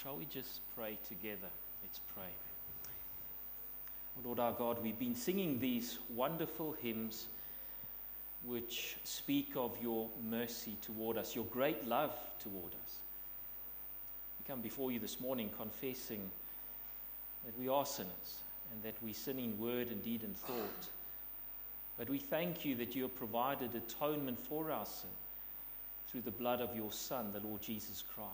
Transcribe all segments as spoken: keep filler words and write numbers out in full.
Shall we just pray together? Let's pray. Lord our God, we've been singing these wonderful hymns which speak of your mercy toward us, your great love toward us. We come before you this morning confessing that we are sinners and that we sin in word and deed and thought. But we thank you that you have provided atonement for our sin through the blood of your Son, the Lord Jesus Christ.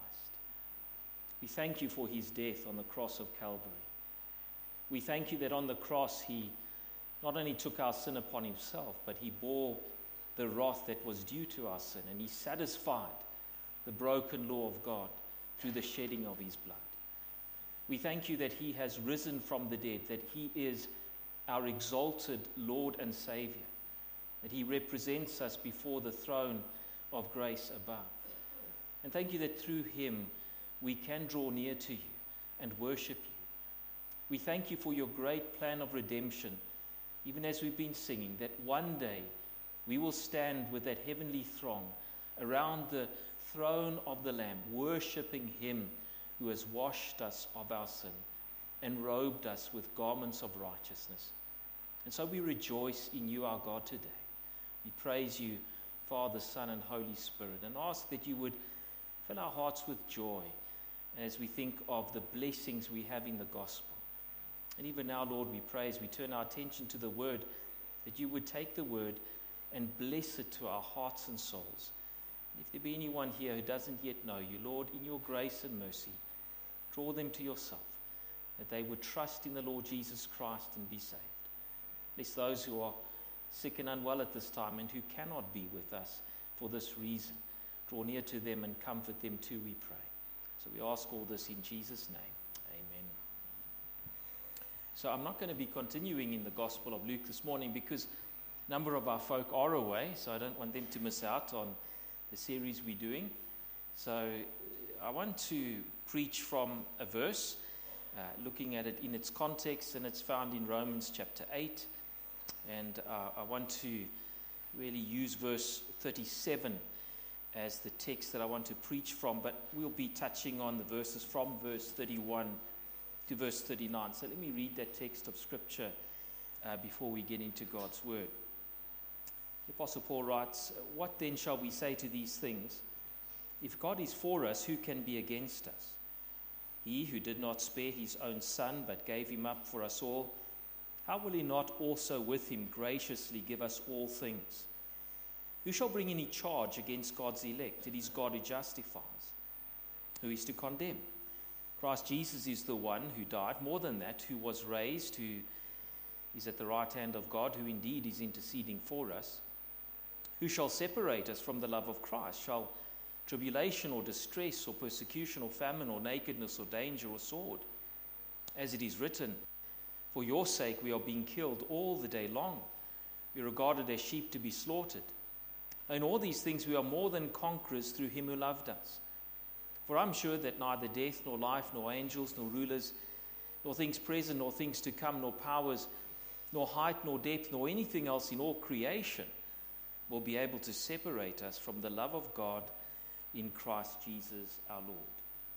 We thank you for his death on the cross of Calvary. We thank you that on the cross he not only took our sin upon himself, but he bore the wrath that was due to our sin, and he satisfied the broken law of God through the shedding of his blood. We thank you that he has risen from the dead, that he is our exalted Lord and Savior, that he represents us before the throne of grace above. And thank you that through him we can draw near to you and worship you. We thank you for your great plan of redemption, even as we've been singing, that one day we will stand with that heavenly throng around the throne of the Lamb, worshiping him who has washed us of our sin and robed us with garments of righteousness. And so we rejoice in you, our God, today. We praise you, Father, Son, and Holy Spirit, and ask that you would fill our hearts with joy as we think of the blessings we have in the gospel. And even now, Lord, we pray as we turn our attention to the word, that you would take the word and bless it to our hearts and souls. And if there be anyone here who doesn't yet know you, Lord, in your grace and mercy, draw them to yourself, that they would trust in the Lord Jesus Christ and be saved. Bless those who are sick and unwell at this time and who cannot be with us for this reason. Draw near to them and comfort them too, we pray. So we ask all this in Jesus' name. Amen. So I'm not going to be continuing in the Gospel of Luke this morning because a number of our folk are away, so I don't want them to miss out on the series we're doing. So I want to preach from a verse, uh, looking at it in its context, and it's found in Romans chapter eight. And uh, I want to really use verse thirty-seven as the text that I want to preach from, but we'll be touching on the verses from verse thirty-one to verse thirty-nine. So let me read that text of Scripture uh, before we get into God's Word. The Apostle Paul writes, "What then shall we say to these things? If God is for us, who can be against us? He who did not spare his own Son, but gave him up for us all, how will he not also with him graciously give us all things? Who shall bring any charge against God's elect? It is God who justifies. Who is to condemn? Christ Jesus is the one who died, more than that, who was raised, who is at the right hand of God, who indeed is interceding for us. Who shall separate us from the love of Christ? Shall tribulation or distress or persecution or famine or nakedness or danger or sword? As it is written, for your sake we are being killed all the day long. We are regarded as sheep to be slaughtered. In all these things we are more than conquerors through him who loved us. For I'm sure that neither death nor life nor angels nor rulers nor things present nor things to come nor powers nor height nor depth nor anything else in all creation will be able to separate us from the love of God in Christ Jesus our Lord."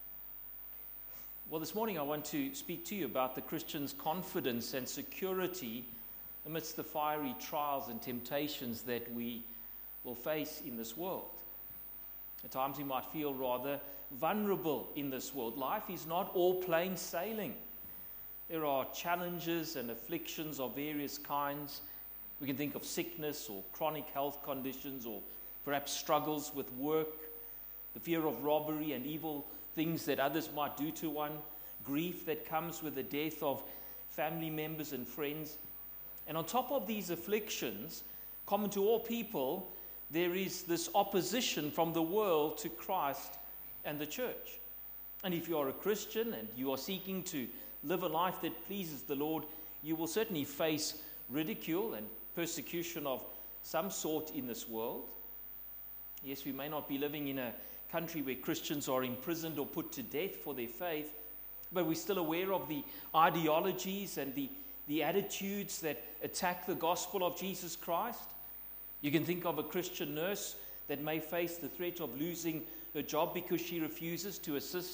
Well, this morning I want to speak to you about the Christian's confidence and security amidst the fiery trials and temptations that we will face in this world. At times we might feel rather vulnerable in this world. Life is not all plain sailing. There are challenges and afflictions of various kinds. We can think of sickness or chronic health conditions, or perhaps struggles with work, the fear of robbery and evil things that others might do to one, grief that comes with the death of family members and friends. And on top of these afflictions, common to all people, there is this opposition from the world to Christ and the church. And if you are a Christian and you are seeking to live a life that pleases the Lord, you will certainly face ridicule and persecution of some sort in this world. Yes, we may not be living in a country where Christians are imprisoned or put to death for their faith, but we're still aware of the ideologies and the, the attitudes that attack the gospel of Jesus Christ. You can think of a Christian nurse that may face the threat of losing her job because she refuses to assist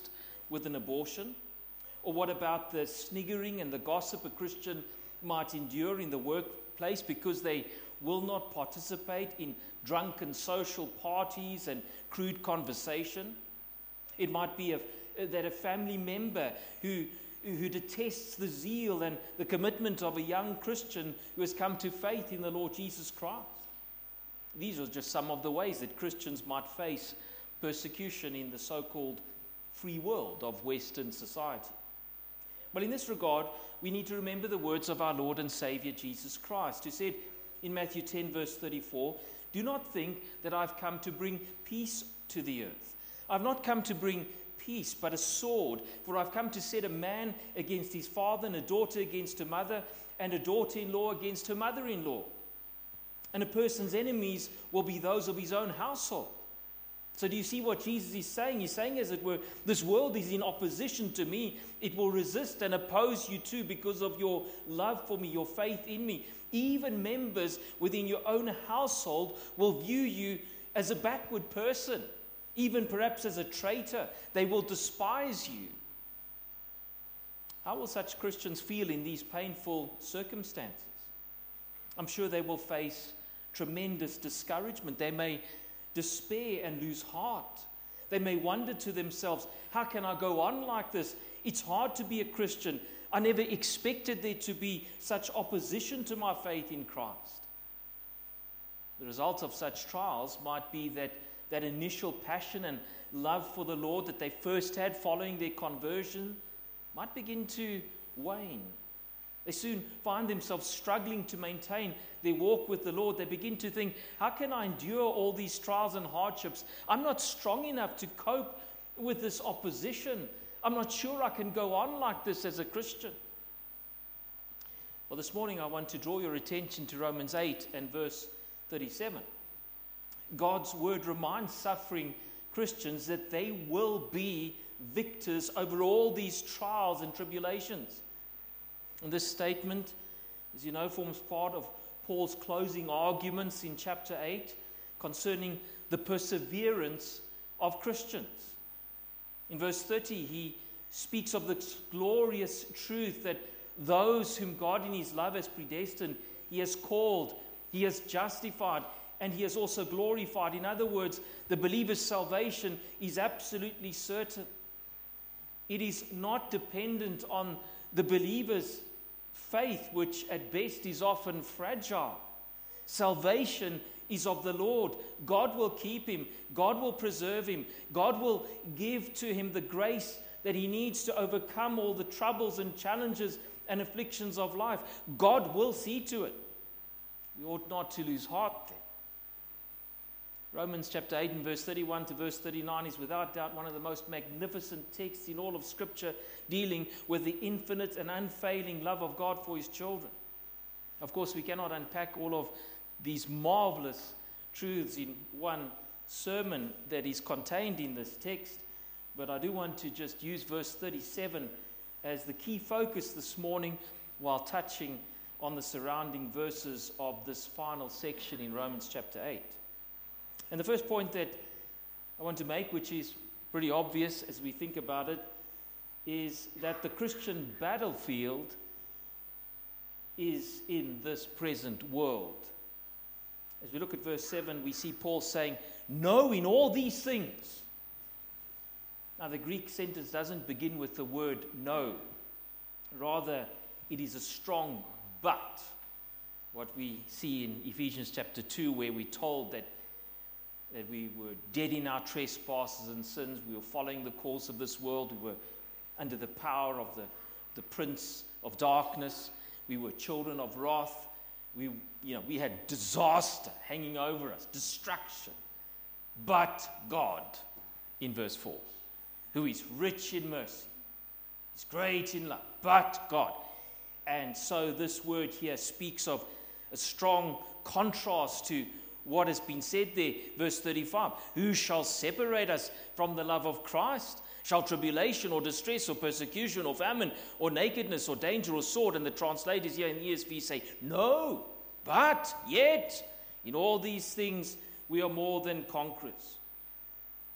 with an abortion? Or what about the sniggering and the gossip a Christian might endure in the workplace because they will not participate in drunken social parties and crude conversation? It might be a, that a family member who, who detests the zeal and the commitment of a young Christian who has come to faith in the Lord Jesus Christ. These are just some of the ways that Christians might face persecution in the so-called free world of Western society. Well, in this regard, we need to remember the words of our Lord and Savior Jesus Christ, who said in Matthew ten, verse thirty-four, "Do not think that I've come to bring peace to the earth. I've not come to bring peace, but a sword. For I've come to set a man against his father, and a daughter against her mother, and a daughter-in-law against her mother-in-law. And a person's enemies will be those of his own household." So do you see what Jesus is saying? He's saying, as it were, this world is in opposition to me. It will resist and oppose you too because of your love for me, your faith in me. Even members within your own household will view you as a backward person, even perhaps as a traitor. They will despise you. How will such Christians feel in these painful circumstances? I'm sure they will face tremendous discouragement. They may despair and lose heart. They may wonder to themselves, how can I go on like this? It's hard to be a Christian. I never expected there to be such opposition to my faith in Christ. The result of such trials might be that that initial passion and love for the Lord that they first had following their conversion might begin to wane. They soon find themselves struggling to maintain their walk with the Lord. They begin to think, how can I endure all these trials and hardships? I'm not strong enough to cope with this opposition. I'm not sure I can go on like this as a Christian. Well, this morning I want to draw your attention to Romans eight and verse thirty-seven. God's word reminds suffering Christians that they will be victors over all these trials and tribulations. And this statement, as you know, forms part of Paul's closing arguments in chapter eight concerning the perseverance of Christians. In verse thirty, he speaks of the glorious truth that those whom God in his love has predestined, he has called, he has justified, and he has also glorified. In other words, the believer's salvation is absolutely certain. It is not dependent on the believer's faith, which at best is often fragile. Salvation is of the Lord. God will keep him. God will preserve him. God will give to him the grace that he needs to overcome all the troubles and challenges and afflictions of life. God will see to it. We ought not to lose heart there. Romans chapter eight and verse thirty-one to verse thirty-nine is without doubt one of the most magnificent texts in all of Scripture dealing with the infinite and unfailing love of God for his children. Of course, we cannot unpack all of these marvelous truths in one sermon that is contained in this text, but I do want to just use verse thirty-seven as the key focus this morning while touching on the surrounding verses of this final section in Romans chapter eight. And the first point that I want to make, which is pretty obvious as we think about it, is that the Christian battlefield is in this present world. As we look at verse seven, we see Paul saying, "No, in all these things." Now, the Greek sentence doesn't begin with the word no. Rather, it is a strong but. What we see in Ephesians chapter two, where we're told that that we were dead in our trespasses and sins. We were following the course of this world. We were under the power of the, the prince of darkness. We were children of wrath. We, you know, we had disaster hanging over us, destruction. But God, in verse four, who is rich in mercy, is great in love, but God. And so this word here speaks of a strong contrast to what has been said there. Verse thirty-five, who shall separate us from the love of Christ? Shall tribulation or distress or persecution or famine or nakedness or danger or sword? And the translators here in the E S V say, no, but yet in all these things we are more than conquerors.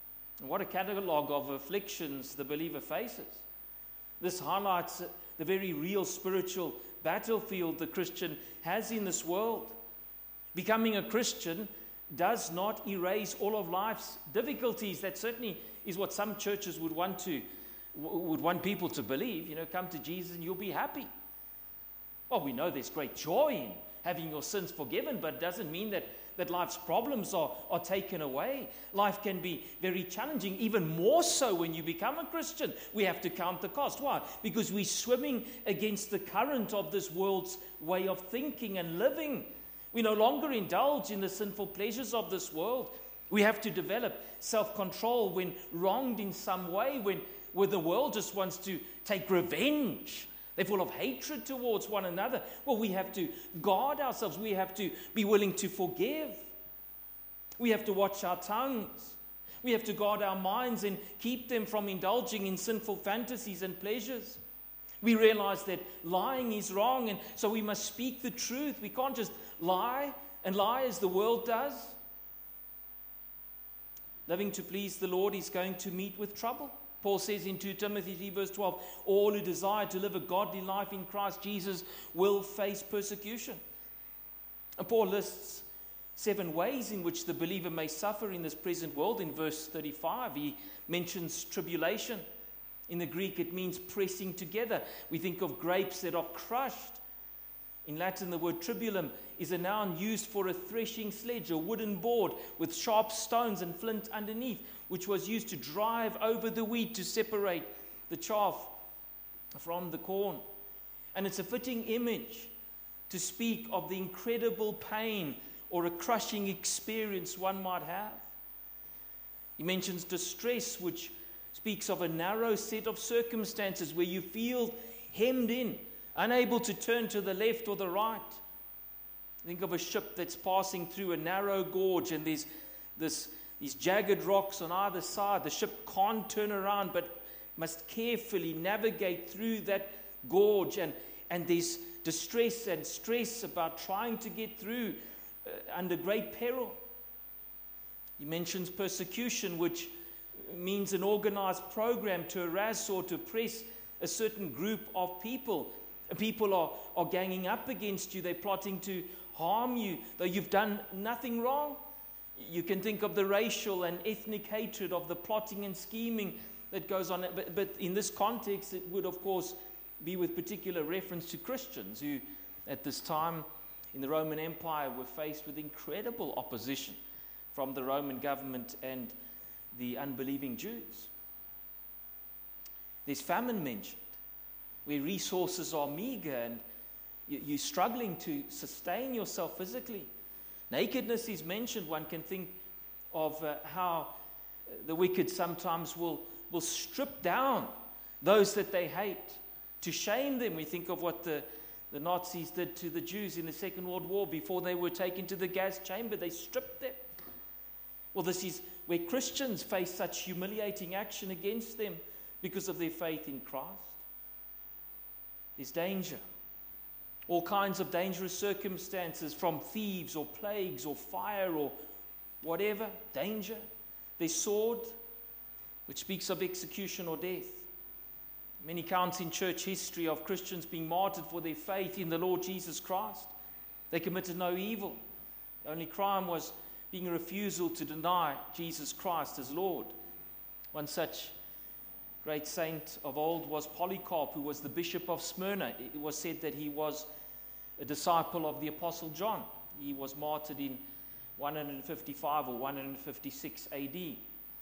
And what a catalogue of afflictions the believer faces. This highlights the very real spiritual battlefield the Christian has in this world. Becoming a Christian does not erase all of life's difficulties. That certainly is what some churches would want to would want people to believe. You know, come to Jesus and you'll be happy. Well, we know there's great joy in having your sins forgiven, but it doesn't mean that, that life's problems are, are taken away. Life can be very challenging, even more so when you become a Christian. We have to count the cost. Why? Because we're swimming against the current of this world's way of thinking and living. We no longer indulge in the sinful pleasures of this world. We have to develop self-control when wronged in some way, when, when the world just wants to take revenge. They're full of hatred towards one another. Well, we have to guard ourselves. We have to be willing to forgive. We have to watch our tongues. We have to guard our minds and keep them from indulging in sinful fantasies and pleasures. We realize that lying is wrong, and so we must speak the truth. We can't just lie and lie as the world does. Living to please the Lord is going to meet with trouble. Paul says in Second Timothy three verse twelve, all who desire to live a godly life in Christ Jesus will face persecution. And Paul lists seven ways in which the believer may suffer in this present world. In verse thirty-five, he mentions tribulation. In the Greek, it means pressing together. We think of grapes that are crushed. In Latin, the word tribulum is a noun used for a threshing sledge, a wooden board with sharp stones and flint underneath, which was used to drive over the wheat to separate the chaff from the corn. And it's a fitting image to speak of the incredible pain or a crushing experience one might have. He mentions distress, which speaks of a narrow set of circumstances where you feel hemmed in, unable to turn to the left or the right. Think of a ship that's passing through a narrow gorge, and there's this, these jagged rocks on either side. The ship can't turn around, but must carefully navigate through that gorge, and, and there's distress and stress about trying to get through uh, under great peril. He mentions persecution, which means an organized program to harass or to oppress a certain group of people. People are, are ganging up against you. They're plotting to harm you, though you've done nothing wrong. You can think of the racial and ethnic hatred, of the plotting and scheming that goes on. But, but in this context, it would, of course, be with particular reference to Christians who, at this time in the Roman Empire, were faced with incredible opposition from the Roman government and the unbelieving Jews. There's famine mentioned, where resources are meager and you're struggling to sustain yourself physically. Nakedness is mentioned. One can think of uh, how the wicked sometimes will, will strip down those that they hate to shame them. We think of what the, the Nazis did to the Jews in the Second World War before they were taken to the gas chamber. They stripped them. Well, this is where Christians face such humiliating action against them because of their faith in Christ. There's danger. All kinds of dangerous circumstances, from thieves or plagues or fire or whatever, danger. There's sword, which speaks of execution or death. Many accounts in church history of Christians being martyred for their faith in the Lord Jesus Christ. They committed no evil. The only crime was being a refusal to deny Jesus Christ as Lord. One such great saint of old was Polycarp, who was the bishop of Smyrna. It was said that he was a disciple of the Apostle John. He was martyred in one fifty-five or one fifty-six A D.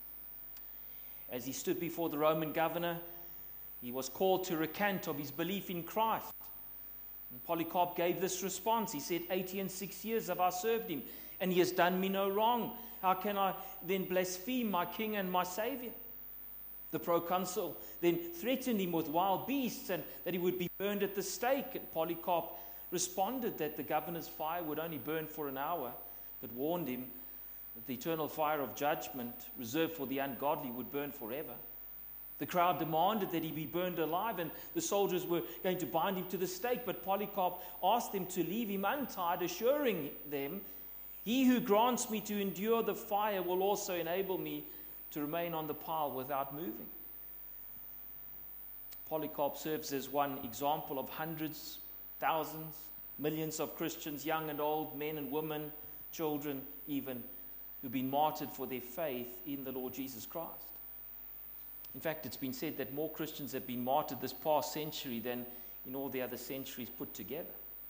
As he stood before the Roman governor, he was called to recant of his belief in Christ. And Polycarp gave this response. He said, eighty and six years have I served him, and he has done me no wrong. How can I then blaspheme my king and my savior? The proconsul then threatened him with wild beasts and that he would be burned at the stake. And Polycarp responded that the governor's fire would only burn for an hour, but warned him that the eternal fire of judgment reserved for the ungodly would burn forever. The crowd demanded that he be burned alive, and the soldiers were going to bind him to the stake, but Polycarp asked them to leave him untied, assuring them, "He who grants me to endure the fire will also enable me to remain on the pile without moving. Polycarp serves as one example of hundreds, thousands, millions of Christians, young and old, men and women, children even, who've been martyred for their faith in the Lord Jesus Christ. In fact, it's been said that more Christians have been martyred this past century than in all the other centuries put together.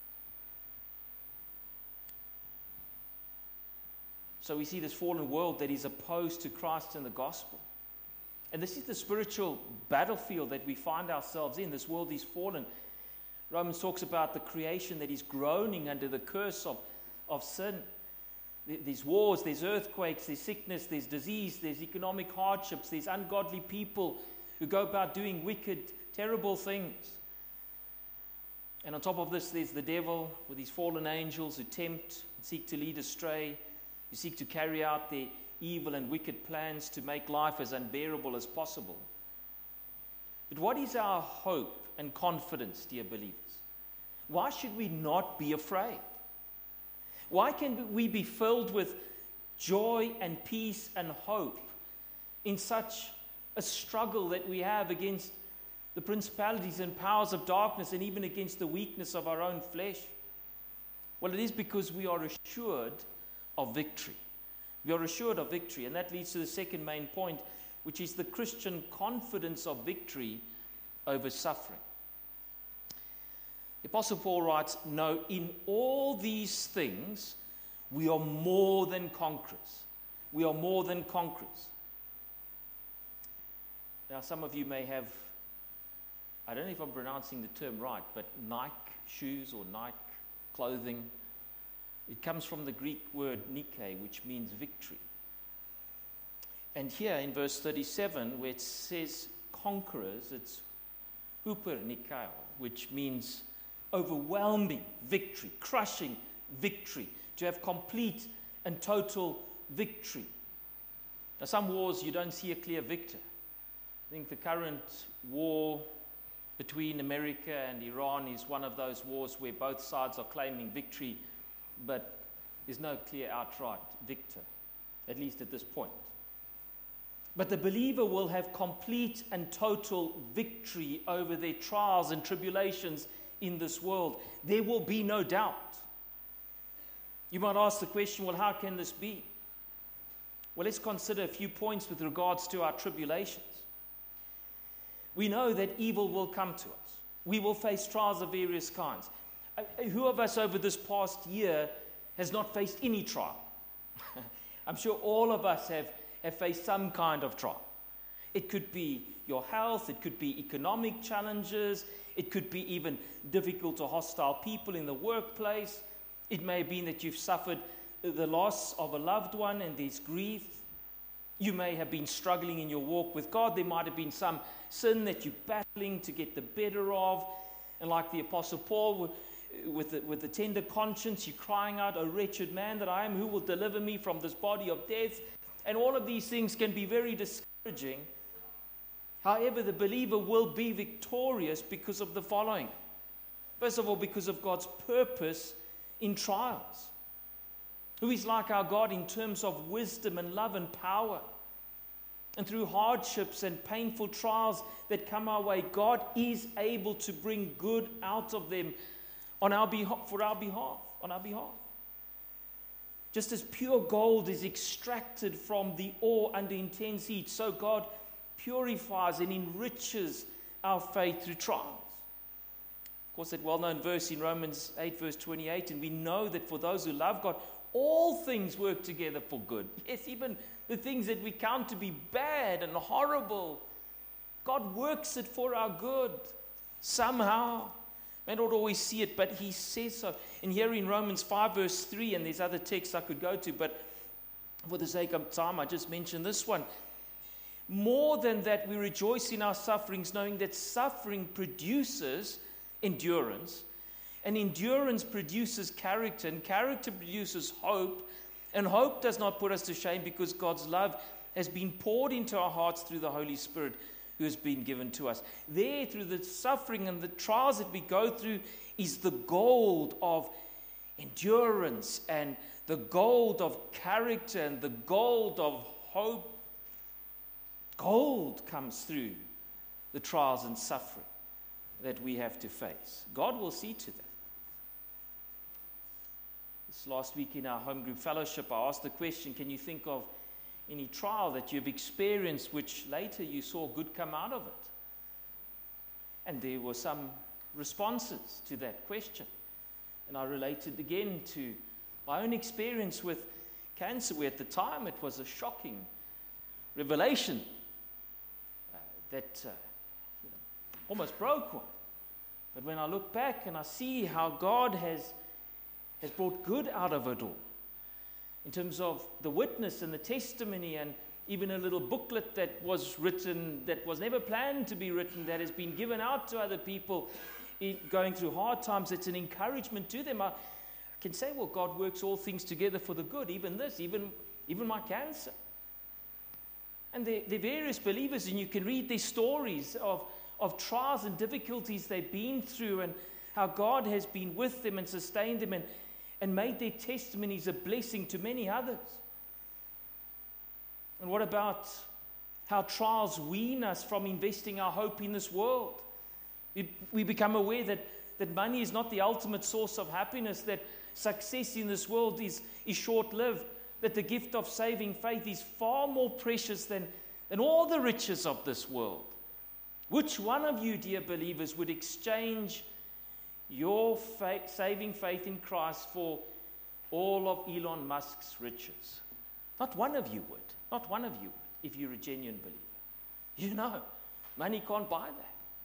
So we see this fallen world that is opposed to Christ and the gospel. And this is the spiritual battlefield that we find ourselves in. This world is fallen. Romans talks about the creation that is groaning under the curse of, of sin. There's wars, there's earthquakes, there's sickness, there's disease, there's economic hardships, there's ungodly people who go about doing wicked, terrible things. And on top of this, there's the devil with his fallen angels who tempt, seek to lead astray, who seek to carry out their evil and wicked plans to make life as unbearable as possible. But what is our hope and confidence, dear believers? Why should we not be afraid? Why can we be filled with joy and peace and hope in such a struggle that we have against the principalities and powers of darkness and even against the weakness of our own flesh? Well, it is because we are assured of victory. We are assured of victory, and that leads to the second main point, which is the Christian confidence of victory over suffering. The Apostle Paul writes, "No, in all these things we are more than conquerors." We are more than conquerors. Now, some of you may have, I don't know if I'm pronouncing the term right, but Nike shoes or Nike clothing. It comes from the Greek word Nike, which means victory. And here in verse thirty-seven, where it says conquerors, it's huper Nikao, which means overwhelming victory, crushing victory, to have complete and total victory. Now, some wars you don't see a clear victor. I think the current war between America and Iran is one of those wars where both sides are claiming victory, but there's no clear outright victor, at least at this point. But the believer will have complete and total victory over their trials and tribulations in this world. There will be no doubt. You might ask the question, well, how can this be? Well, let's consider a few points with regards to our tribulations. We know that evil will come to us. We will face trials of various kinds. Who of us over this past year has not faced any trial? I'm sure all of us have, have faced some kind of trial. It could be your health, it could be economic challenges, it could be even difficult or hostile people in the workplace. It may have been that you've suffered the loss of a loved one and there's grief. You may have been struggling in your walk with God. There might have been some sin that you're battling to get the better of. And like the Apostle Paul, with the, with the tender conscience, you're crying out, "O wretched man that I am, who will deliver me from this body of death?" And all of these things can be very discouraging. However, the believer will be victorious because of the following. First of all, because of God's purpose in trials. Who is like our God in terms of wisdom and love and power. And through hardships and painful trials that come our way, God is able to bring good out of them on our behalf, for our behalf, on our behalf. Just as pure gold is extracted from the ore under intense heat, so God purifies and enriches our faith through trials. Of course, that well-known verse in Romans eight, verse twenty-eight, and we know that for those who love God, all things work together for good. Yes, even the things that we count to be bad and horrible, God works it for our good somehow. May not always see it, but he says so. And here in Romans five, verse three, and there's other texts I could go to, but for the sake of time, I just mentioned this one. More than that, we rejoice in our sufferings, knowing that suffering produces endurance, and endurance produces character, and character produces hope, and hope does not put us to shame, because God's love has been poured into our hearts through the Holy Spirit who has been given to us. There, through the suffering and the trials that we go through, is the gold of endurance and the gold of character and the gold of hope. Gold comes through the trials and suffering that we have to face. God will see to that. This last week in our home group fellowship, I asked the question, can you think of any trial that you've experienced which later you saw good come out of it? And there were some responses to that question. And I related again to my own experience with cancer, where at the time it was a shocking revelation uh, that uh, you know, almost broke one. But when I look back and I see how God has, has brought good out of it all, in terms of the witness and the testimony, and even a little booklet that was written, that was never planned to be written, that has been given out to other people in going through hard times, it's an encouragement to them. I can say, well, God works all things together for the good, even this, even, even my cancer. And they're, they're various believers, and you can read their stories of, of trials and difficulties they've been through, and how God has been with them and sustained them, and, and made their testimonies a blessing to many others. And what about how trials wean us from investing our hope in this world? We, we become aware that, that money is not the ultimate source of happiness, that success in this world is, is short-lived, that the gift of saving faith is far more precious than, than all the riches of this world. Which one of you, dear believers, would exchange your faith, saving faith in Christ for all of Elon Musk's riches? Not one of you would. Not one of you would, if you're a genuine believer. You know, money can't buy that.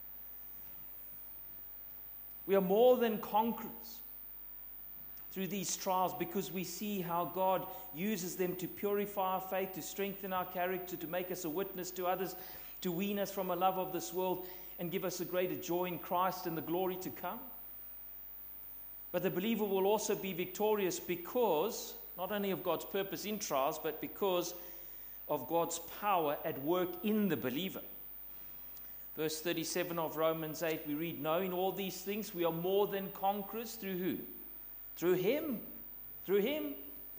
We are more than conquerors through these trials, because we see how God uses them to purify our faith, to strengthen our character, to make us a witness to others, to wean us from a love of this world, and give us a greater joy in Christ and the glory to come. But the believer will also be victorious because, not only of God's purpose in trials, but because of God's power at work in the believer. Verse thirty-seven of Romans eight, we read, knowing all these things, we are more than conquerors through who? Through Him. Through Him.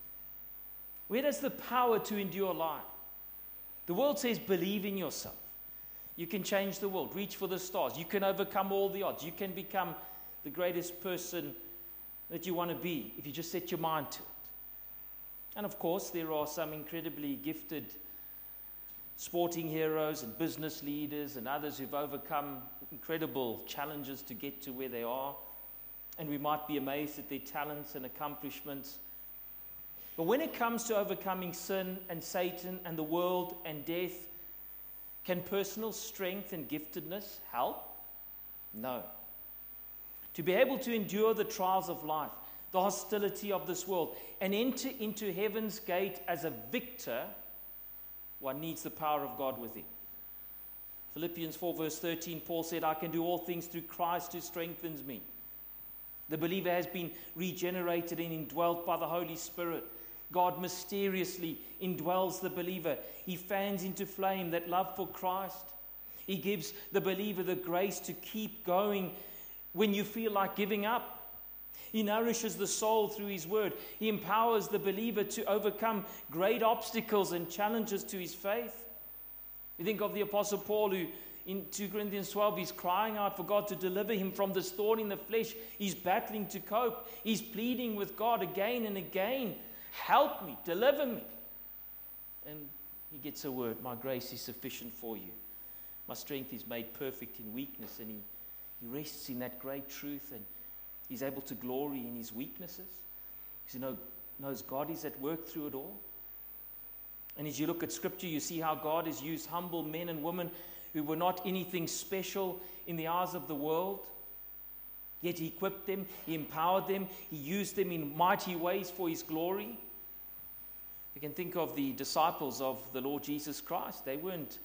Where does the power to endure lie? The world says, believe in yourself. You can change the world. Reach for the stars. You can overcome all the odds. You can become the greatest person that you want to be if you just set your mind to it. And of course, there are some incredibly gifted sporting heroes and business leaders and others who've overcome incredible challenges to get to where they are. And we might be amazed at their talents and accomplishments. But when it comes to overcoming sin and Satan and the world and death, can personal strength and giftedness help? No. To be able to endure the trials of life, the hostility of this world, and enter into heaven's gate as a victor, one needs the power of God within. Philippians four verse thirteen, Paul said, I can do all things through Christ who strengthens me. The believer has been regenerated and indwelt by the Holy Spirit. God mysteriously indwells the believer. He fans into flame that love for Christ. He gives the believer the grace to keep going when you feel like giving up. He nourishes the soul through His word. He empowers the believer to overcome great obstacles and challenges to his faith. You think of the Apostle Paul, who in two Corinthians twelve, he's crying out for God to deliver him from this thorn in the flesh. He's battling to cope. He's pleading with God again and again, help me, deliver me. And he gets a word, my grace is sufficient for you. My strength is made perfect in weakness. And he, he rests in that great truth, and he's able to glory in his weaknesses. Because he know, knows God is at work through it all. And as you look at Scripture, you see how God has used humble men and women who were not anything special in the eyes of the world. Yet He equipped them, He empowered them, He used them in mighty ways for His glory. You can think of the disciples of the Lord Jesus Christ. They weren't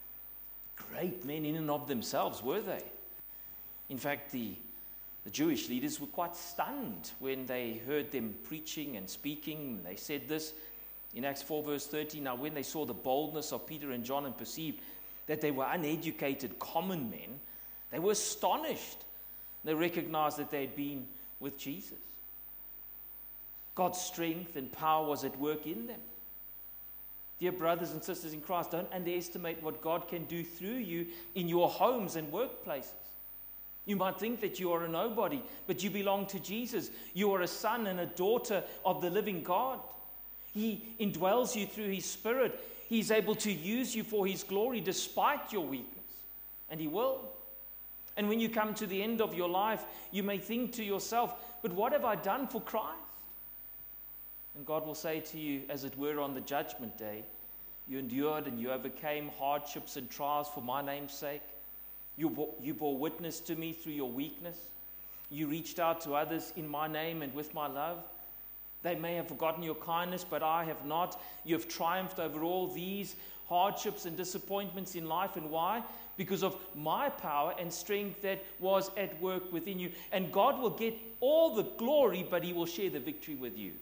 great men in and of themselves, were they? In fact, the, the Jewish leaders were quite stunned when they heard them preaching and speaking. They said this in Acts four verse thirteen, now when they saw the boldness of Peter and John and perceived that they were uneducated common men, they were astonished. They recognized that they had been with Jesus. God's strength and power was at work in them. Dear brothers and sisters in Christ, don't underestimate what God can do through you in your homes and workplaces. You might think that you are a nobody, but you belong to Jesus. You are a son and a daughter of the living God. He indwells you through His Spirit. He's able to use you for His glory despite your weakness. And He will. And when you come to the end of your life, you may think to yourself, but what have I done for Christ? And God will say to you, as it were on the judgment day, you endured and you overcame hardships and trials for my name's sake. You bore, you bore witness to me through your weakness. You reached out to others in my name and with my love. They may have forgotten your kindness, but I have not. You have triumphed over all these hardships and disappointments in life. And why? Because of my power and strength that was at work within you. And God will get all the glory, but He will share the victory with you.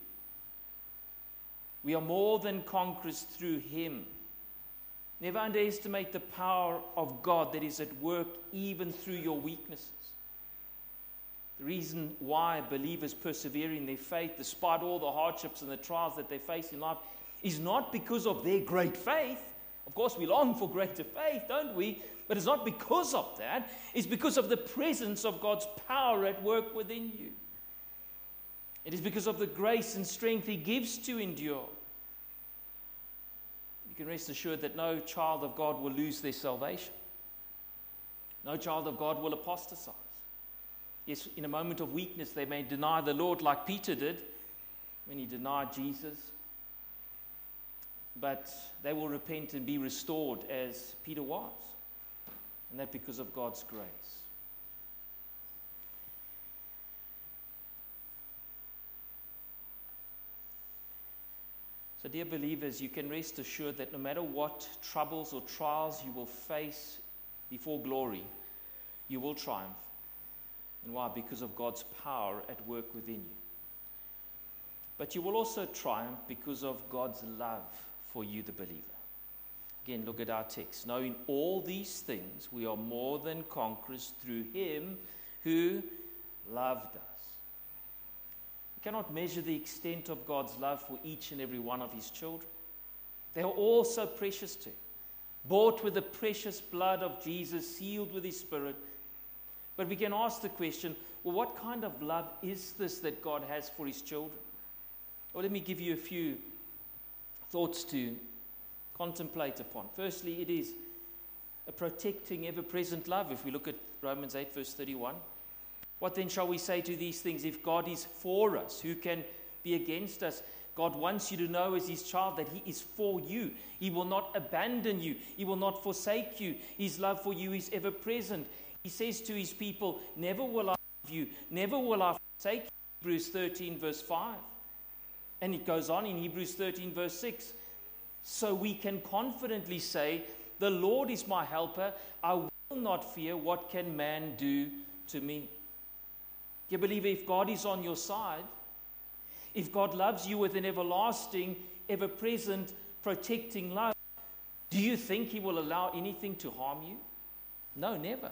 We are more than conquerors through Him. Never underestimate the power of God that is at work even through your weaknesses. The reason why believers persevere in their faith despite all the hardships and the trials that they face in life is not because of their great faith. Of course, we long for greater faith, don't we? But it's not because of that. It's because of the presence of God's power at work within you. It is because of the grace and strength He gives to endure. You can rest assured that no child of God will lose their salvation. No child of God will apostatize. Yes, in a moment of weakness, they may deny the Lord like Peter did when he denied Jesus. But they will repent and be restored as Peter was. And that because of God's grace. So, dear believers, you can rest assured that no matter what troubles or trials you will face before glory, you will triumph. And why? Because of God's power at work within you. But you will also triumph because of God's love for you, the believer. Again, look at our text. Now, in all these things, we are more than conquerors through Him who loved us. You cannot measure the extent of God's love for each and every one of His children. They are all so precious to Him. Bought with the precious blood of Jesus, sealed with His Spirit. But we can ask the question, well, what kind of love is this that God has for His children? Well, let me give you a few thoughts to contemplate upon. Firstly, it is a protecting, ever-present love. If we look at Romans eight, verse thirty-one. What then shall we say to these things? If God is for us, who can be against us? God wants you to know as His child that He is for you. He will not abandon you. He will not forsake you. His love for you is ever present. He says to His people, never will I leave you, never will I forsake you. Hebrews thirteen, verse five. And it goes on in Hebrews thirteen, verse six. So we can confidently say, the Lord is my helper. I will not fear. What can man do to me? You believe if God is on your side, if God loves you with an everlasting, ever-present, protecting love, do you think He will allow anything to harm you? No, never.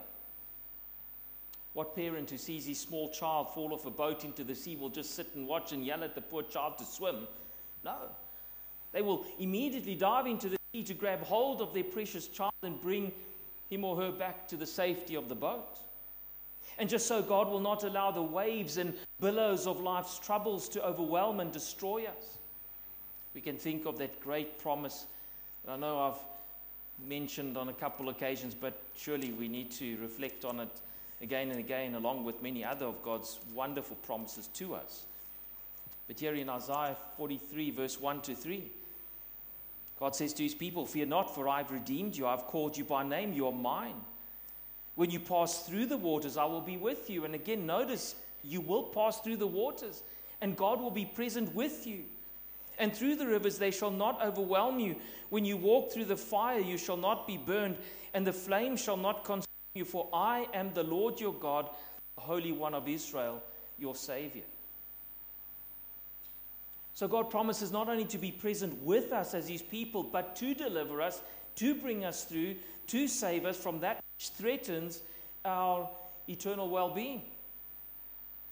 What parent who sees his small child fall off a boat into the sea will just sit and watch and yell at the poor child to swim? No. They will immediately dive into the sea to grab hold of their precious child and bring him or her back to the safety of the boat. And just so, God will not allow the waves and billows of life's troubles to overwhelm and destroy us. We can think of that great promise that I know I've mentioned on a couple of occasions, but surely we need to reflect on it again and again, along with many other of God's wonderful promises to us. But here in Isaiah forty-three, verse one to three, God says to His people, fear not, for I have redeemed you. I have called you by name. You are mine. When you pass through the waters, I will be with you. And again, notice, you will pass through the waters, and God will be present with you. And through the rivers, they shall not overwhelm you. When you walk through the fire, you shall not be burned, and the flame shall not consume you. For I am the Lord your God, the Holy One of Israel, your Savior. So God promises not only to be present with us as His people, but to deliver us, to bring us through, to save us from that which threatens our eternal well-being.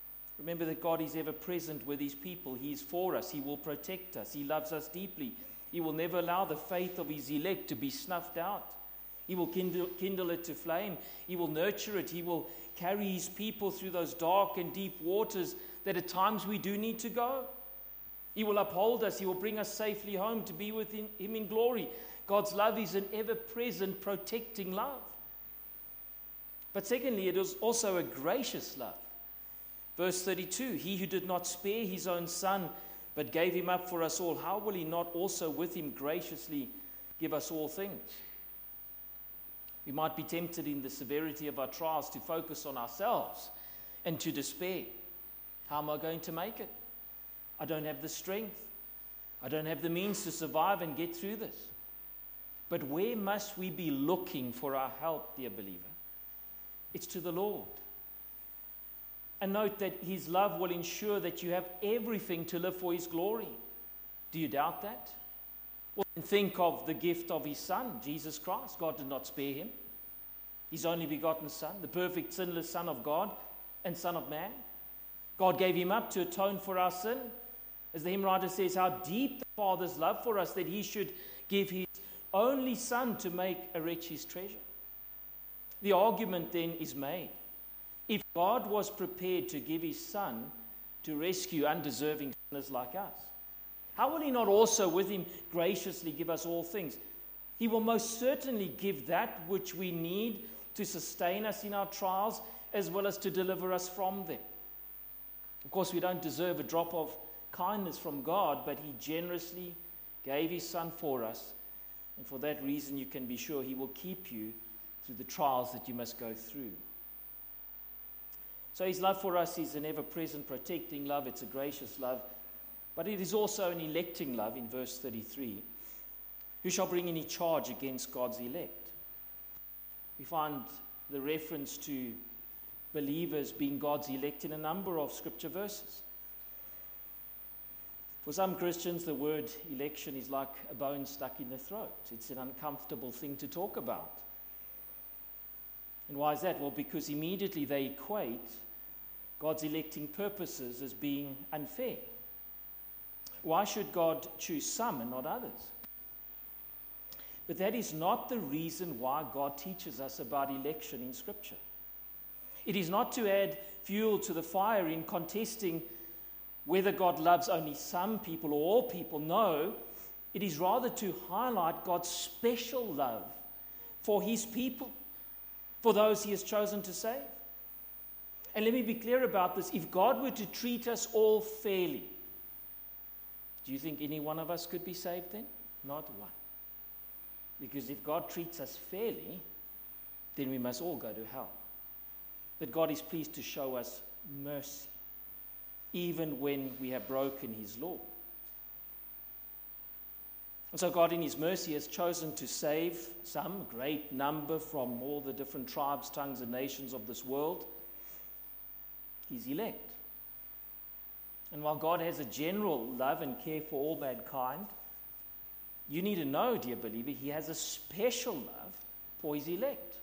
Remember that God is ever present with His people. He is for us. He will protect us. He loves us deeply. He will never allow the faith of his elect to be snuffed out. He will kindle, kindle it to flame. He will nurture it. He will carry his people through those dark and deep waters that at times we do need to go. He will uphold us. He will bring us safely home to be with him in glory. God's love is an ever-present, protecting love. But secondly, it is also a gracious love. Verse thirty-two, he who did not spare his own son, but gave him up for us all, how will he not also with him graciously give us all things? We might be tempted in the severity of our trials to focus on ourselves and to despair. How am I going to make it? I don't have the strength. I don't have the means to survive and get through this. But where must we be looking for our help, dear believer? It's to the Lord. And note that his love will ensure that you have everything to live for his glory. Do you doubt that? Well, think of the gift of his Son, Jesus Christ. God did not spare him. His only begotten Son, the perfect sinless Son of God and Son of man. God gave him up to atone for our sin. As the hymn writer says, how deep the Father's love for us that he should give his only Son to make a wretch his treasure. The argument then is made. If God was prepared to give his Son to rescue undeserving sinners like us, how will he not also with him graciously give us all things? He will most certainly give that which we need to sustain us in our trials as well as to deliver us from them. Of course, we don't deserve a drop of kindness from God, but he generously gave his Son for us. And for that reason, you can be sure he will keep you through the trials that you must go through. So his love for us is an ever-present, protecting love. It's a gracious love. But it is also an electing love in verse thirty-three. Who shall bring any charge against God's elect? We find the reference to believers being God's elect in a number of scripture verses. For some Christians, the word election is like a bone stuck in the throat. It's an uncomfortable thing to talk about. And why is that? Well, because immediately they equate God's electing purposes as being unfair. Why should God choose some and not others? But that is not the reason why God teaches us about election in Scripture. It is not to add fuel to the fire in contesting whether God loves only some people or all people. No, it is rather to highlight God's special love for his people, for those he has chosen to save. And let me be clear about this. If God were to treat us all fairly, do you think any one of us could be saved then? Not one. Because if God treats us fairly, then we must all go to hell. But God is pleased to show us mercy, even when we have broken his law. And so God in his mercy has chosen to save some great number from all the different tribes, tongues, and nations of this world. His elect. And while God has a general love and care for all mankind, you need to know, dear believer, he has a special love for his elect.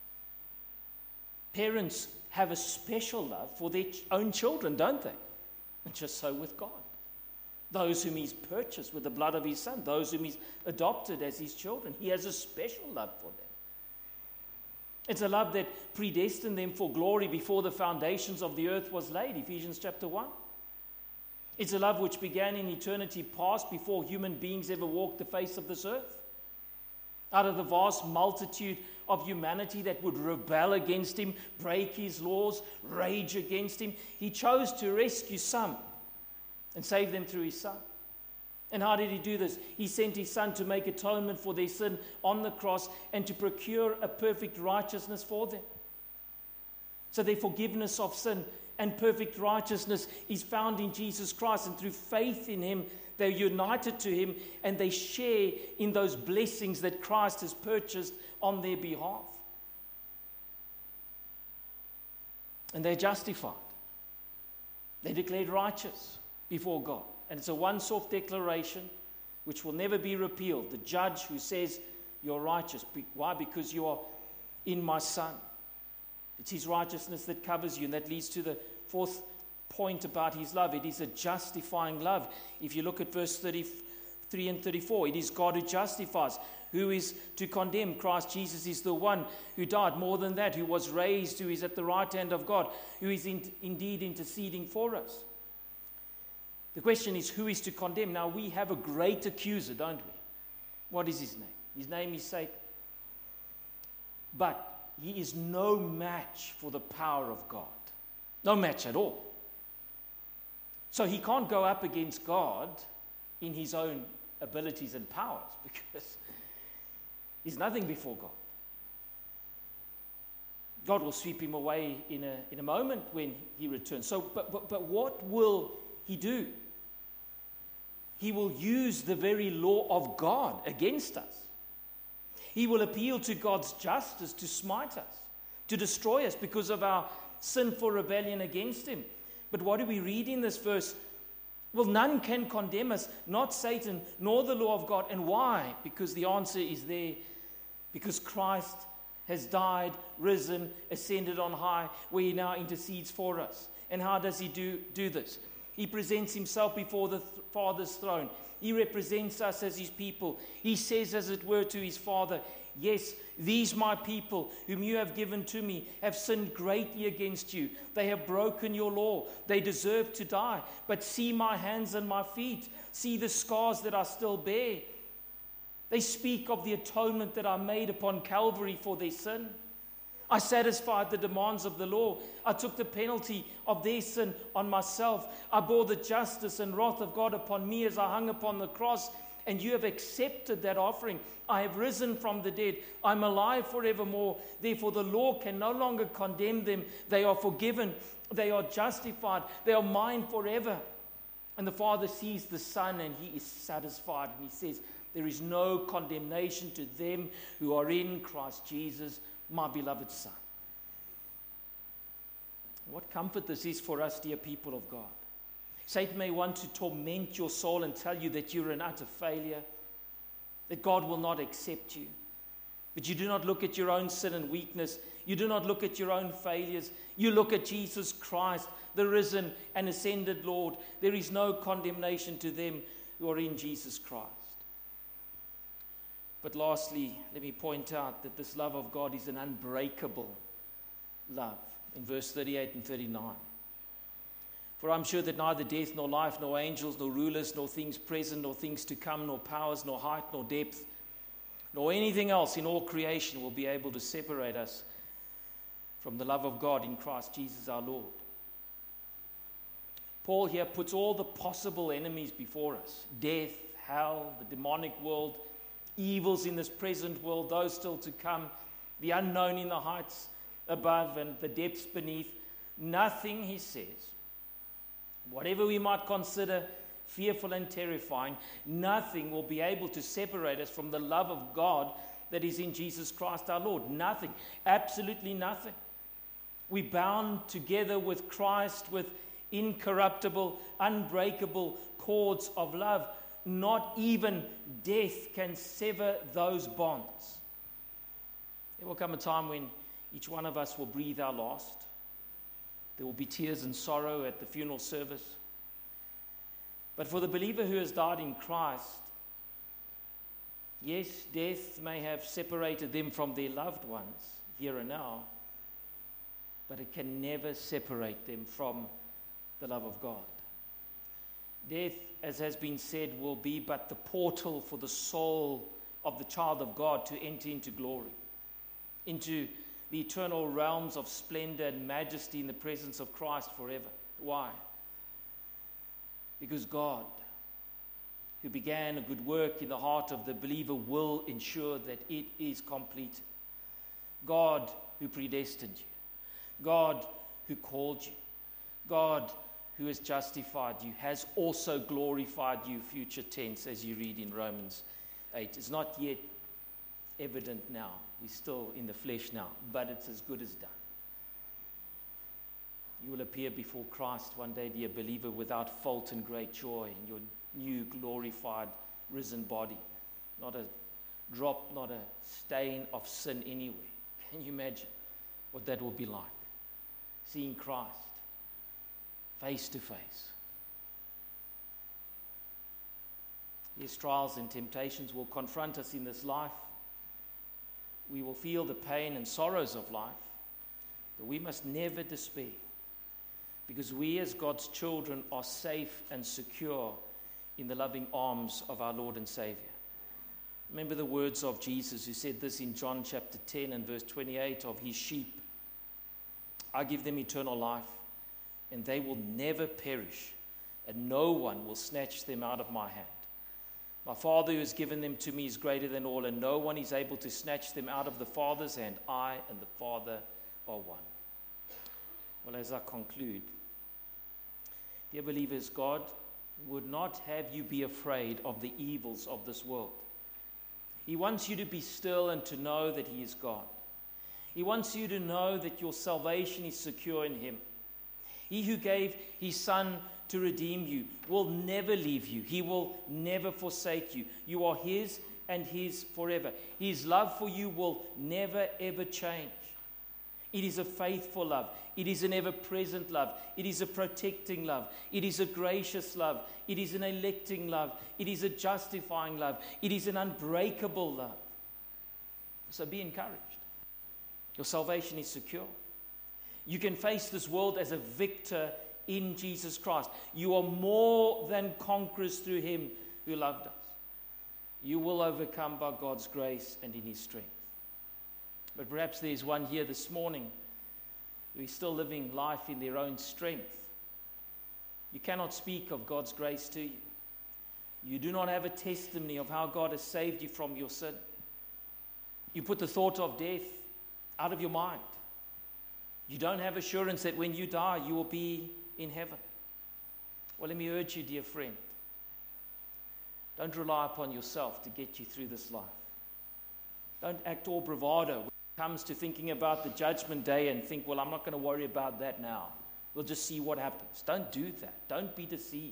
Parents have a special love for their own children, don't they? And just so with God. Those whom he's purchased with the blood of his Son, those whom he's adopted as his children, he has a special love for them. It's a love that predestined them for glory before the foundations of the earth was laid, Ephesians chapter one. It's a love which began in eternity past before human beings ever walked the face of this earth. Out of the vast multitude of humanity that would rebel against him, break his laws, rage against him, he chose to rescue some and save them through his Son. And how did he do this? He sent his Son to make atonement for their sin on the cross and to procure a perfect righteousness for them. So their forgiveness of sin and perfect righteousness is found in Jesus Christ, and through faith in him, they're united to him and they share in those blessings that Christ has purchased on their behalf. And they're justified. They're declared righteous before God. And it's a once-off declaration which will never be repealed. The judge who says you're righteous. Why? Because you are in my Son. It's his righteousness that covers you. And that leads to the fourth point about his love. It is a justifying love. If you look at verse thirty, thirty-three and thirty-four. It is God who justifies. Who is to condemn? Christ Jesus is the one who died. More than that, who was raised, who is at the right hand of God, who is in, indeed interceding for us. The question is, who is to condemn? Now, we have a great accuser, don't we? What is his name? His name is Satan. But he is no match for the power of God. No match at all. So he can't go up against God in his own abilities and powers, because he's nothing before God. God will sweep him away in a, in a moment when he returns. So, but, but, but what will he do? He will use the very law of God against us. He will appeal to God's justice to smite us, to destroy us because of our sinful rebellion against him. But what do we read in this verse? Well, none can condemn us, not Satan, nor the law of God. And why? Because the answer is there. Because Christ has died, risen, ascended on high, where he now intercedes for us. And how does he do, do this? He presents himself before the th- Father's throne. He represents us as his people. He says, as it were, to his Father, yes, these my people, whom you have given to me, have sinned greatly against you. They have broken your law. They deserve to die. But see my hands and my feet. See the scars that are still bare. They speak of the atonement that I made upon Calvary for their sin. I satisfied the demands of the law. I took the penalty of their sin on myself. I bore the justice and wrath of God upon me as I hung upon the cross. And you have accepted that offering. I have risen from the dead. I'm alive forevermore. Therefore, the law can no longer condemn them. They are forgiven. They are justified. They are mine forever. And the Father sees the Son, and he is satisfied. And he says, there is no condemnation to them who are in Christ Jesus, my beloved Son. What comfort this is for us, dear people of God. Satan may want to torment your soul and tell you that you're an utter failure, that God will not accept you. But you do not look at your own sin and weakness. You do not look at your own failures. You look at Jesus Christ, the risen and ascended Lord. There is no condemnation to them who are in Jesus Christ. But lastly, let me point out that this love of God is an unbreakable love in verse thirty-eight and thirty-nine. For I'm sure that neither death, nor life, nor angels, nor rulers, nor things present, nor things to come, nor powers, nor height, nor depth, nor anything else in all creation will be able to separate us from the love of God in Christ Jesus our Lord. Paul here puts all the possible enemies before us: death, hell, the demonic world, evils in this present world, those still to come, the unknown in the heights above and the depths beneath. Nothing, he says, whatever we might consider fearful and terrifying, nothing will be able to separate us from the love of God that is in Jesus Christ our Lord. Nothing, absolutely nothing. We bound together with Christ with incorruptible, unbreakable cords of love. Not even death can sever those bonds. There will come a time when each one of us will breathe our last. There will be tears and sorrow at the funeral service. But for the believer who has died in Christ, yes, death may have separated them from their loved ones here and now, but it can never separate them from the love of God. Death, as has been said, will be but the portal for the soul of the child of God to enter into glory, into the eternal realms of splendor and majesty in the presence of Christ forever. Why? Because God, who began a good work in the heart of the believer, will ensure that it is complete. God who predestined you, God who called you, God who has justified you, has also glorified you, future tense, as you read in Romans eight. It's not yet evident now. We're still in the flesh now, but it's as good as done. You will appear before Christ one day, dear believer, without fault and great joy in your new glorified risen body. Not a drop, not a stain of sin anywhere. Can you imagine what that will be like? Seeing Christ face to face. Yes, trials and temptations will confront us in this life. We will feel the pain and sorrows of life, but we must never despair, because we as God's children are safe and secure in the loving arms of our Lord and Savior. Remember the words of Jesus, who said this in John chapter ten and verse twenty-eight of his sheep. I give them eternal life, and they will never perish, and no one will snatch them out of my hand. My Father who has given them to me is greater than all, and no one is able to snatch them out of the Father's hand. I and the Father are one. Well, as I conclude, dear believers, God would not have you be afraid of the evils of this world. He wants you to be still and to know that He is God. He wants you to know that your salvation is secure in Him. He who gave His Son to redeem you will never leave you. He will never forsake you. You are His and His forever. His love for you will never ever change. It is a faithful love. It is an ever-present love. It is a protecting love. It is a gracious love. It is an electing love. It is a justifying love. It is an unbreakable love. So be encouraged. Your salvation is secure. You can face this world as a victor in Jesus Christ. You are more than conquerors through Him who loved us. You will overcome by God's grace and in His strength. But perhaps there's one here this morning who is still living life in their own strength. You cannot speak of God's grace to you. You do not have a testimony of how God has saved you from your sin. You put the thought of death out of your mind. You don't have assurance that when you die, you will be in heaven. Well, let me urge you, dear friend, don't rely upon yourself to get you through this life. Don't act all bravado when it comes to thinking about the judgment day and think, well, I'm not going to worry about that now. We'll just see what happens. Don't do that. Don't be deceived.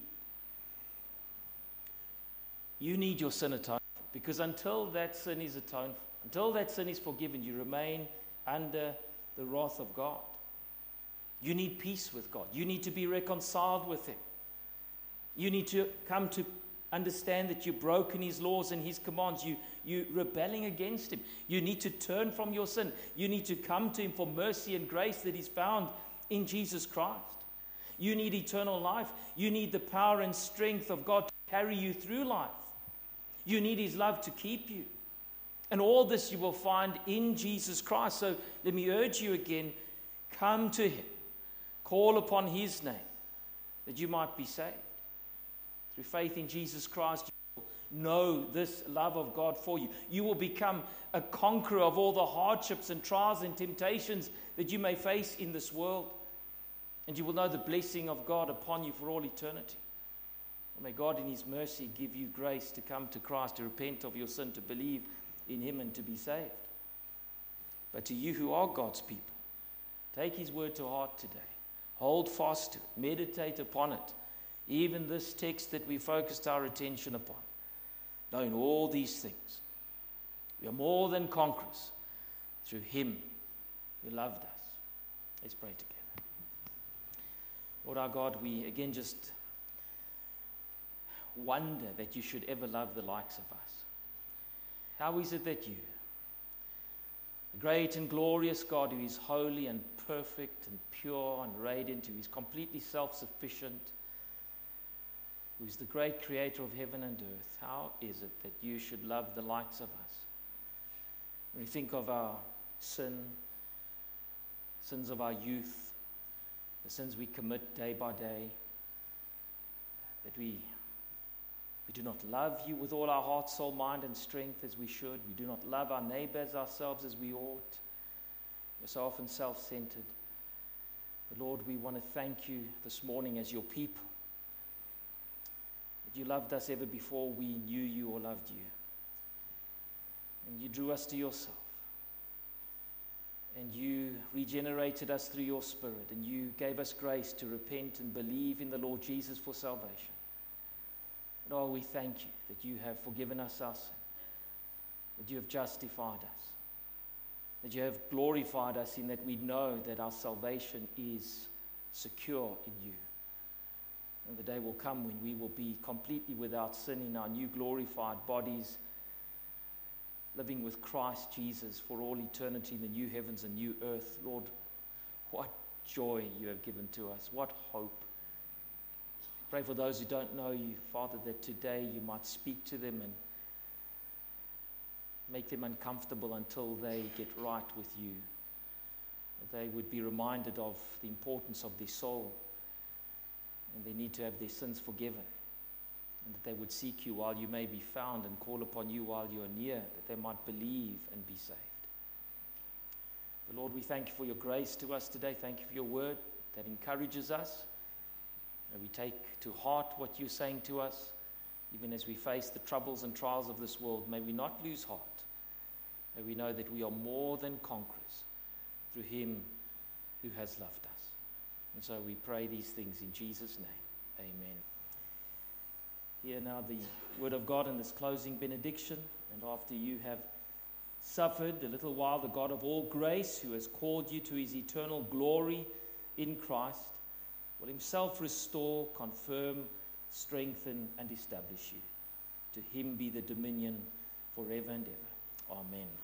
You need your sin atoned for, because until that sin is atoned for, until that sin is forgiven, you remain under the wrath of God. You need peace with God. You need to be reconciled with Him. You need to come to understand that you've broken His laws and His commands. You, you're rebelling against Him. You need to turn from your sin. You need to come to Him for mercy and grace that is found in Jesus Christ. You need eternal life. You need the power and strength of God to carry you through life. You need His love to keep you. And all this you will find in Jesus Christ. So let me urge you again, come to Him. Call upon His name that you might be saved. Through faith in Jesus Christ, you will know this love of God for you. You will become a conqueror of all the hardships and trials and temptations that you may face in this world. And you will know the blessing of God upon you for all eternity. And may God in His mercy give you grace to come to Christ, to repent of your sin, to believe in Him and to be saved. But to you who are God's people, take His word to heart today. Hold fast to it. Meditate upon it. Even this text that we focused our attention upon. Knowing all these things, we are more than conquerors through Him who loved us. Let's pray together. Lord our God, we again just wonder that you should ever love the likes of us. How is it that you, the great and glorious God who is holy and perfect and pure and radiant, who is completely self-sufficient, who is the great creator of heaven and earth, how is it that you should love the likes of us? When we think of our sin, sins of our youth, the sins we commit day by day, that we We do not love you with all our heart, soul, mind, and strength as we should. We do not love our neighbors ourselves as we ought. We're so often self-centered. But Lord, we want to thank you this morning as your people. That you loved us ever before we knew you or loved you. And you drew us to yourself. And you regenerated us through your Spirit. And you gave us grace to repent and believe in the Lord Jesus for salvation. And oh, we thank you that you have forgiven us our sin, that you have justified us, that you have glorified us in that we know that our salvation is secure in you. And the day will come when we will be completely without sin in our new glorified bodies, living with Christ Jesus for all eternity in the new heavens and new earth. Lord, what joy you have given to us. What hope. Pray for those who don't know you, Father, that today you might speak to them and make them uncomfortable until they get right with you. That they would be reminded of the importance of their soul, and they need to have their sins forgiven, and that they would seek you while you may be found and call upon you while you are near, that they might believe and be saved. But Lord, we thank you for your grace to us today. Thank you for your word that encourages us. May we take to heart what you're saying to us, even as we face the troubles and trials of this world. May we not lose heart. May we know that we are more than conquerors through him who has loved us. And so we pray these things in Jesus' name. Amen. Hear now the word of God in this closing benediction. And after you have suffered a little while, the God of all grace, who has called you to his eternal glory in Christ, will himself restore, confirm, strengthen, and establish you. To him be the dominion forever and ever. Amen.